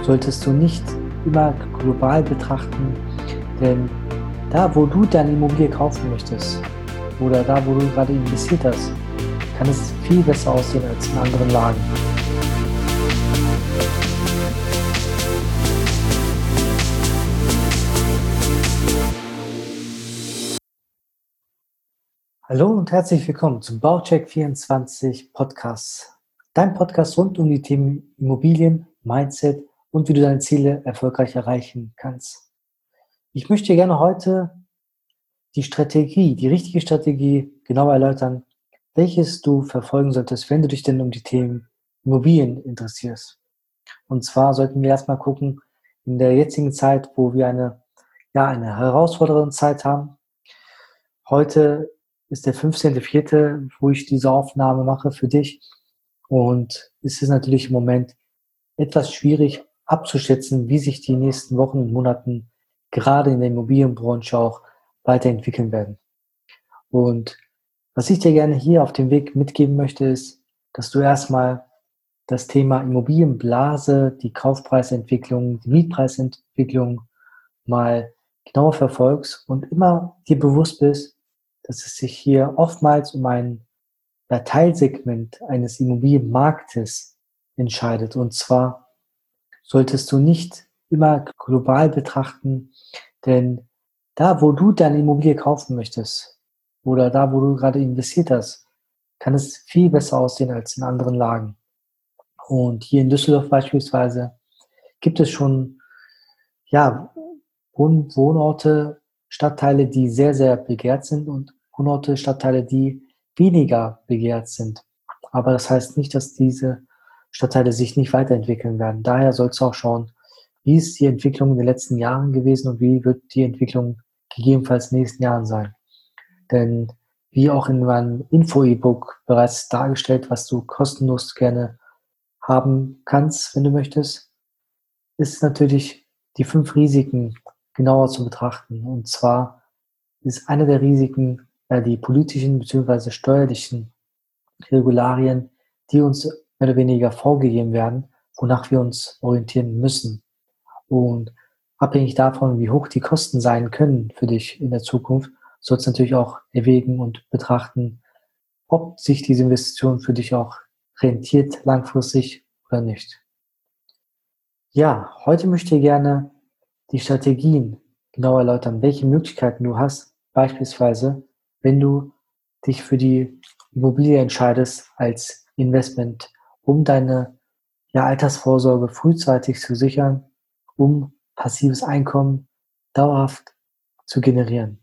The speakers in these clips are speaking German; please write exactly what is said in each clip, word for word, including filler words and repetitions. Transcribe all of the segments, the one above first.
solltest du nicht immer global betrachten, denn da, wo du deine Immobilie kaufen möchtest oder da, wo du gerade investiert hast, kann es viel besser aussehen als in anderen Lagen. Hallo und herzlich willkommen zum Baucheck vierundzwanzig Podcast. Dein Podcast rund um die Themen Immobilien, Mindset und wie du deine Ziele erfolgreich erreichen kannst. Ich möchte dir gerne heute die Strategie, die richtige Strategie genau erläutern, welches du verfolgen solltest, wenn du dich denn um die Themen Immobilien interessierst. Und zwar sollten wir erstmal gucken, in der jetzigen Zeit, wo wir eine, ja, eine herausfordernde Zeit haben. Heute ist der fünfzehnte vierte, wo ich diese Aufnahme mache für dich. Und es ist natürlich im Moment etwas schwierig abzuschätzen, wie sich die nächsten Wochen und Monaten gerade in der Immobilienbranche auch weiterentwickeln werden. Und was ich dir gerne hier auf dem Weg mitgeben möchte, ist, dass du erstmal das Thema Immobilienblase, die Kaufpreisentwicklung, die Mietpreisentwicklung mal genauer verfolgst und immer dir bewusst bist, dass es sich hier oftmals um ein ja, Teilsegment eines Immobilienmarktes entscheidet. Und zwar solltest du nicht immer global betrachten, denn da, wo du deine Immobilie kaufen möchtest oder da, wo du gerade investiert hast, kann es viel besser aussehen als in anderen Lagen. Und hier in Düsseldorf beispielsweise gibt es schon ja, Wohn Wohnorte, Stadtteile, die sehr, sehr begehrt sind und Wohnorte, Stadtteile, die weniger begehrt sind. Aber das heißt nicht, dass diese Stadtteile sich nicht weiterentwickeln werden. Daher sollst du auch schauen, wie ist die Entwicklung in den letzten Jahren gewesen und wie wird die Entwicklung gegebenenfalls in den nächsten Jahren sein. Denn wie auch in meinem Info-E-Book bereits dargestellt, was du kostenlos gerne haben kannst, wenn du möchtest, ist natürlich die fünf Risiken genauer zu betrachten. Und zwar ist eine der Risiken ja, die politischen bzw. steuerlichen Regularien, die uns mehr oder weniger vorgegeben werden, wonach wir uns orientieren müssen. Und abhängig davon, wie hoch die Kosten sein können für dich in der Zukunft, sollst du natürlich auch erwägen und betrachten, ob sich diese Investition für dich auch rentiert langfristig oder nicht. Ja, heute möchte ich gerne die Strategien genau erläutern, welche Möglichkeiten du hast, beispielsweise, wenn du dich für die Immobilie entscheidest als Investment, um deine ja, Altersvorsorge frühzeitig zu sichern, um passives Einkommen dauerhaft zu generieren.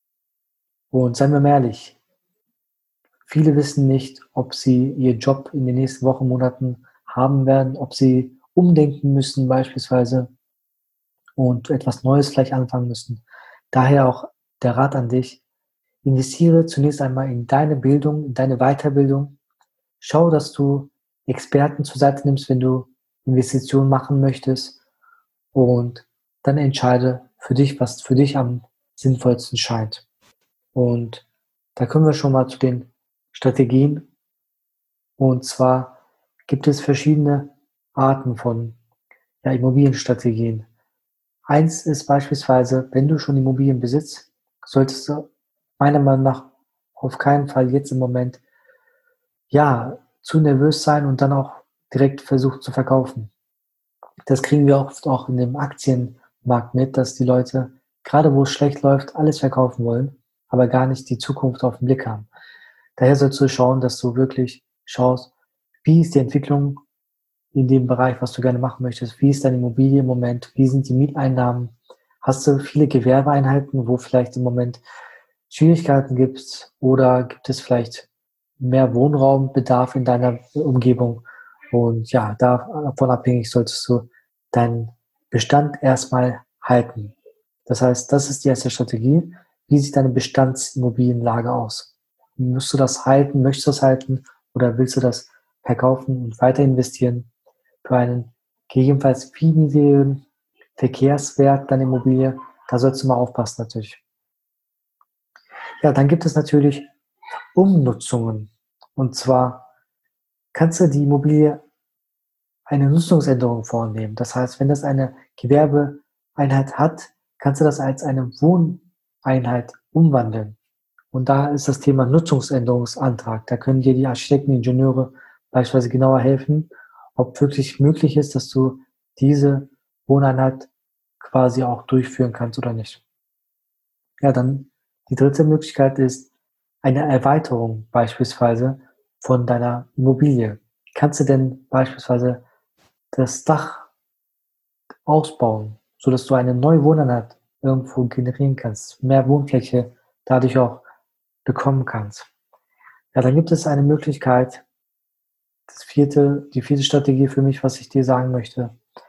Und seien wir mal ehrlich, viele wissen nicht, ob sie ihren Job in den nächsten Wochen, Monaten haben werden, ob sie umdenken müssen beispielsweise und etwas Neues vielleicht anfangen müssen. Daher auch der Rat an dich, investiere zunächst einmal in deine Bildung, in deine Weiterbildung. Schau, dass du Experten zur Seite nimmst, wenn du Investitionen machen möchtest und dann entscheide für dich, was für dich am sinnvollsten scheint. Und da kommen wir schon mal zu den Strategien. Und zwar gibt es verschiedene Arten von ja, Immobilienstrategien. Eins ist beispielsweise, wenn du schon Immobilien besitzt, solltest du meiner Meinung nach auf keinen Fall jetzt im Moment ja zu nervös sein und dann auch direkt versuchen zu verkaufen. Das kriegen wir oft auch in dem Aktienmarkt mit, dass die Leute, gerade wo es schlecht läuft, alles verkaufen wollen, aber gar nicht die Zukunft auf den Blick haben. Daher sollst du schauen, dass du wirklich schaust, wie ist die Entwicklung in dem Bereich, was du gerne machen möchtest. Wie ist deine Immobilie im Moment? Wie sind die Mieteinnahmen? Hast du viele Gewerbeeinheiten, wo vielleicht im Moment Schwierigkeiten gibt? Oder gibt es vielleicht mehr Wohnraumbedarf in deiner Umgebung? Und ja, davon abhängig solltest du deinen Bestand erstmal halten. Das heißt, das ist die erste Strategie. Wie sieht deine Bestandsimmobilienlage aus? Musst du das halten? Möchtest du das halten? Oder willst du das verkaufen und weiter investieren für einen gegebenenfalls viel niedrigeren Verkehrswert deiner Immobilie? Da sollst du mal aufpassen natürlich. Ja, dann gibt es natürlich Umnutzungen. Und zwar kannst du die Immobilie eine Nutzungsänderung vornehmen. Das heißt, wenn das eine Gewerbeeinheit hat, kannst du das als eine Wohneinheit umwandeln. Und da ist das Thema Nutzungsänderungsantrag. Da können dir die Architekten, Ingenieure beispielsweise genauer helfen, ob wirklich möglich ist, dass du diese Wohneinheit quasi auch durchführen kannst oder nicht. Ja, dann die dritte Möglichkeit ist eine Erweiterung beispielsweise von deiner Immobilie. Kannst du denn beispielsweise das Dach ausbauen, sodass du eine neue Wohneinheit irgendwo generieren kannst, mehr Wohnfläche dadurch auch bekommen kannst? Ja, dann gibt es eine Möglichkeit, das vierte, die vierte Strategie für mich, was ich dir sagen möchte,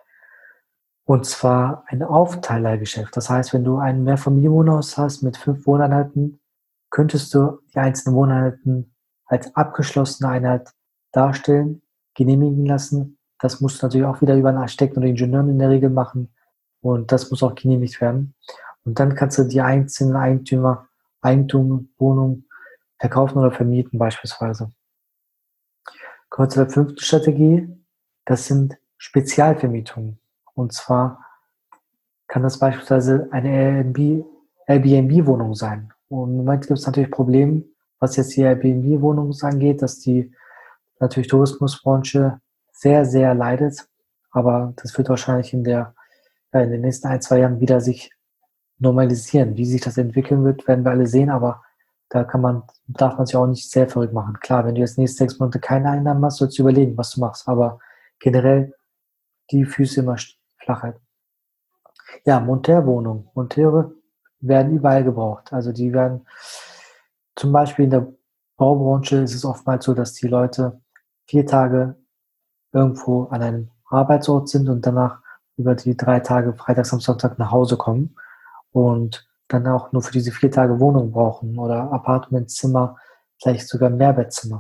und zwar ein Aufteilergeschäft. Das heißt, wenn du ein Mehrfamilienwohnhaus hast mit fünf Wohneinheiten, könntest du die einzelnen Wohneinheiten als abgeschlossene Einheit darstellen, genehmigen lassen. Das musst du natürlich auch wieder über einen Architekten oder Ingenieur in der Regel machen und das muss auch genehmigt werden. Und dann kannst du die einzelnen Eigentümer, Eigentum, Wohnung verkaufen oder vermieten beispielsweise. Kommen wir zu der fünften Strategie. Das sind Spezialvermietungen. Und zwar kann das beispielsweise eine Airbnb-Wohnung sein. Und im Moment gibt es natürlich Probleme, was jetzt die Airbnb-Wohnungen angeht, dass die natürlich Tourismusbranche sehr, sehr leidet. Aber das wird wahrscheinlich in der, ja, in den nächsten ein, zwei Jahren wieder sich normalisieren. Wie sich das entwickeln wird, werden wir alle sehen. Aber da kann man, darf man sich auch nicht sehr verrückt machen. Klar, wenn du jetzt nächste sechs Monate keine Einnahmen hast, sollst du überlegen, was du machst. Aber generell die Füße immer flach halten. Ja, Monteurwohnungen. Monteure werden überall gebraucht. Also die werden zum Beispiel in der Baubranche ist es oftmals so, dass die Leute vier Tage irgendwo an einem Arbeitsort sind und danach über die drei Tage Freitag, Samstag, Sonntag nach Hause kommen und dann auch nur für diese vier Tage Wohnung brauchen oder Apartmentzimmer, vielleicht sogar Mehrbettzimmer.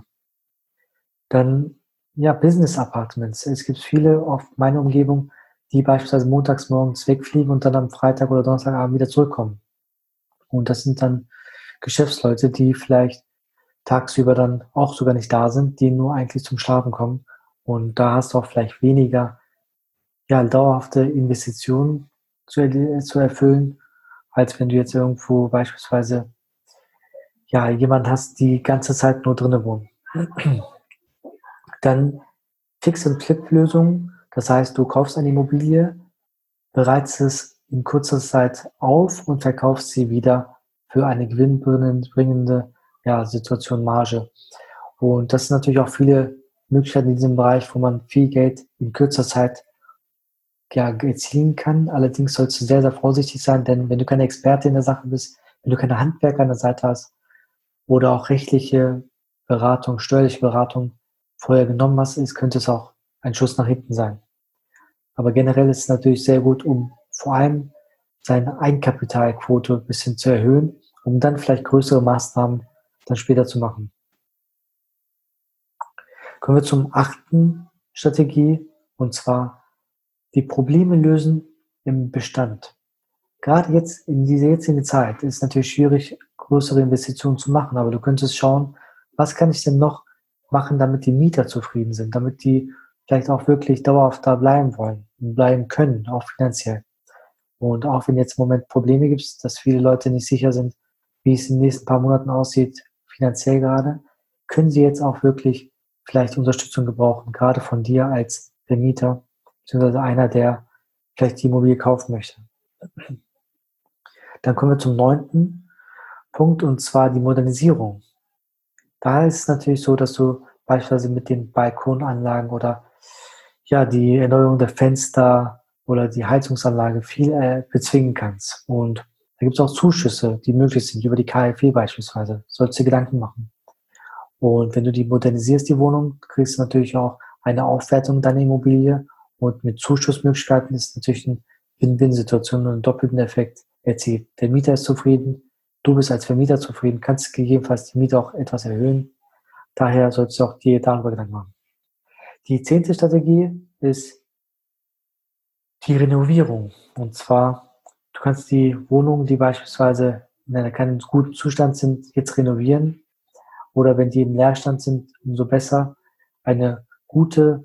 Dann, ja, Business Apartments. Es gibt viele auf meiner Umgebung, die beispielsweise montags morgens wegfliegen und dann am Freitag oder Donnerstagabend wieder zurückkommen. Und das sind dann Geschäftsleute, die vielleicht tagsüber dann auch sogar nicht da sind, die nur eigentlich zum Schlafen kommen. Und da hast du auch vielleicht weniger, ja, dauerhafte Investitionen zu, er zu erfüllen, als wenn du jetzt irgendwo beispielsweise, ja, jemand hast, die ganze Zeit nur drinnen wohnen. Dann Fix-and-Flip-Lösungen. Das heißt, du kaufst eine Immobilie, bereitest es in kurzer Zeit auf und verkaufst sie wieder für eine gewinnbringende, ja, Situation, Marge. Und das sind natürlich auch viele Möglichkeiten in diesem Bereich, wo man viel Geld in kürzer Zeit, ja, erzielen kann. Allerdings sollst du sehr, sehr vorsichtig sein, denn wenn du keine Experte in der Sache bist, wenn du keine Handwerker an der Seite hast oder auch rechtliche Beratung, steuerliche Beratung vorher genommen hast, ist, könnte es auch ein Schuss nach hinten sein. Aber generell ist es natürlich sehr gut, um vor allem seine Eigenkapitalquote ein bisschen zu erhöhen, um dann vielleicht größere Maßnahmen dann später zu machen. Kommen wir zum achten Strategie, und zwar die Probleme lösen im Bestand. Gerade jetzt in dieser jetzigen Zeit ist es natürlich schwierig, größere Investitionen zu machen, aber du könntest schauen, was kann ich denn noch machen, damit die Mieter zufrieden sind, damit die vielleicht auch wirklich dauerhaft da bleiben wollen und bleiben können, auch finanziell. Und auch wenn jetzt im Moment Probleme gibt, dass viele Leute nicht sicher sind, wie es in den nächsten paar Monaten aussieht, finanziell gerade, können sie jetzt auch wirklich vielleicht Unterstützung gebrauchen, gerade von dir als Vermieter, beziehungsweise einer, der vielleicht die Immobilie kaufen möchte. Dann kommen wir zum neunten Punkt, und zwar die Modernisierung. Da ist es natürlich so, dass du beispielsweise mit den Balkonanlagen oder ja, die Erneuerung der Fenster oder die Heizungsanlage viel äh, bezwingen kannst. Und da gibt es auch Zuschüsse, die möglich sind, über die K f W beispielsweise. Sollst du dir Gedanken machen. Und wenn du die modernisierst, die Wohnung, kriegst du natürlich auch eine Aufwertung deiner Immobilie. Und mit Zuschussmöglichkeiten ist natürlich eine Win-Win-Situation und einen doppelten Effekt erzielt. Der Mieter ist zufrieden, du bist als Vermieter zufrieden, kannst gegebenenfalls die Miete auch etwas erhöhen. Daher solltest du auch dir darüber Gedanken machen. Die zehnte Strategie ist die Renovierung. Und zwar, du kannst die Wohnungen, die beispielsweise in einem keinen guten Zustand sind, jetzt renovieren. Oder wenn die im Leerstand sind, umso besser. Eine gute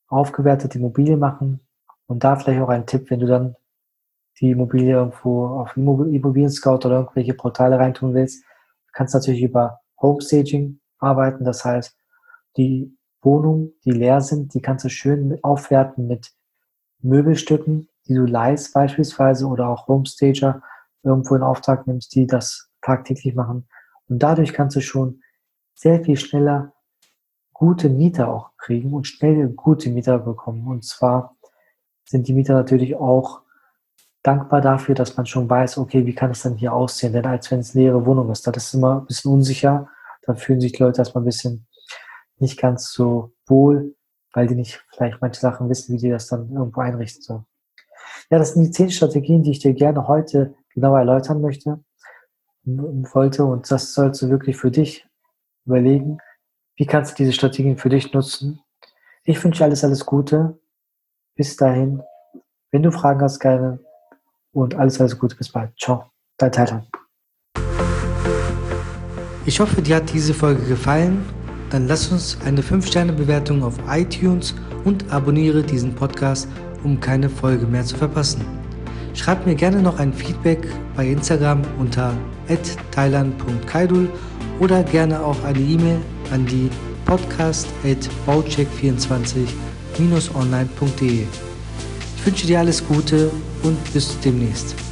aufgewertete Immobilien machen. Und da vielleicht auch ein Tipp, wenn du dann die Immobilie irgendwo auf Immobilien Scout oder irgendwelche Portale reintun willst. Du kannst natürlich über Homestaging arbeiten. Das heißt, die Wohnungen, die leer sind, die kannst du schön aufwerten mit Möbelstücken, die du leihst beispielsweise oder auch Homestager irgendwo in Auftrag nimmst, die das tagtäglich machen. Und dadurch kannst du schon sehr viel schneller gute Mieter auch kriegen und schnell gute Mieter bekommen. Und zwar sind die Mieter natürlich auch dankbar dafür, dass man schon weiß, okay, wie kann es denn hier aussehen? Denn als wenn es eine leere Wohnung ist, das ist immer ein bisschen unsicher. Dann fühlen sich die Leute erstmal ein bisschen nicht ganz so wohl, weil die nicht vielleicht manche Sachen wissen, wie die das dann irgendwo einrichten sollen. Ja, das sind die zehn Strategien, die ich dir gerne heute genauer erläutern möchte, wollte. Und das sollst du wirklich für dich überlegen. Wie kannst du diese Strategien für dich nutzen? Ich wünsche alles, alles Gute. Bis dahin. Wenn du Fragen hast, gerne. Und alles, alles Gute. Bis bald. Ciao. Dein Taylan. Ich hoffe, dir hat diese Folge gefallen. Dann lass uns eine fünf Sterne Bewertung auf iTunes und abonniere diesen Podcast, um keine Folge mehr zu verpassen. Schreib mir gerne noch ein Feedback bei Instagram unter at taylan punkt kaidul oder gerne auch eine E-Mail an die podcast at baucheck vierundzwanzig online punkt de. Ich wünsche dir alles Gute und bis demnächst.